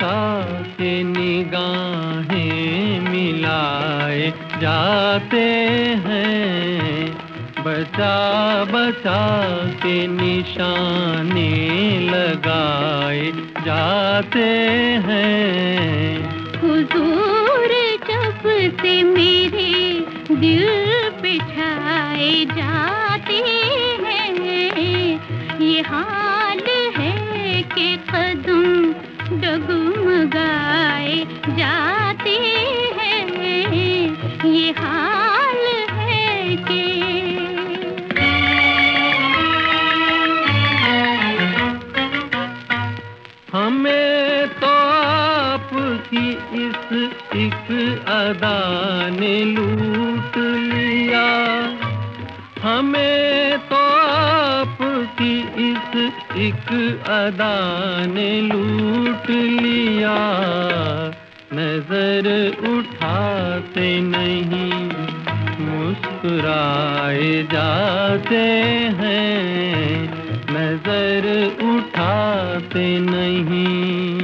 बचा के निगाहें मिलाए जाते हैं, बचा बचा के निशाने लगाए जाते हैं। हुजूर जब से मेरे दिल पे छाए जाते हैं, ये हाल है कि कदम डगमगाए जाते हैं, ये हाल है कि हमें तो आपकी इस एक अदा ने लूट लिया, हमें तो आपकी इस एक अदा ने लूट लिया। नजर उठाते नहीं मुस्कुराए जाते हैं, नजर उठाते नहीं।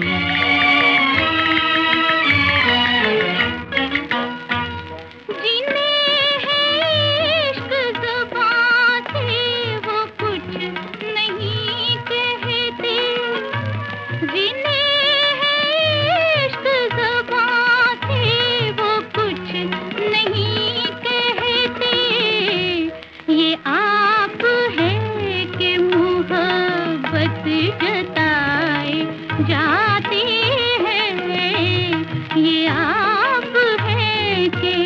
जताए जाते हैं, ये आप है कि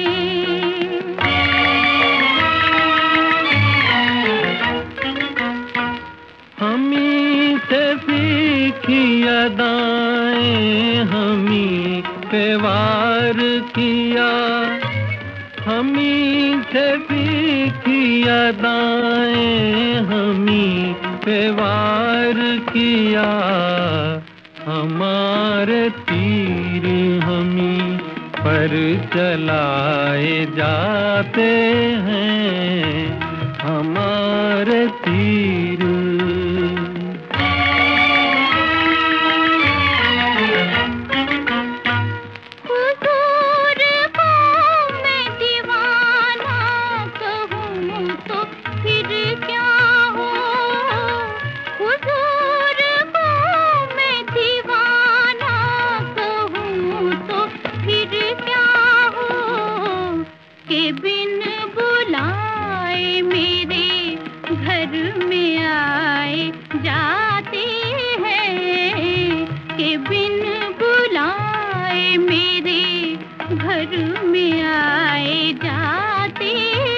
हमी से सीखी अदाएं हमी पे वार किया, हमी से सीखी अदाएं हमी पे वार किया। हमारे तीर हमी पर चलाए जाते हैं, हमारे तीर। के बिन बुलाए मेरे घर में आए जाते हैं, के बिन बुलाए मेरे घर में आए जाते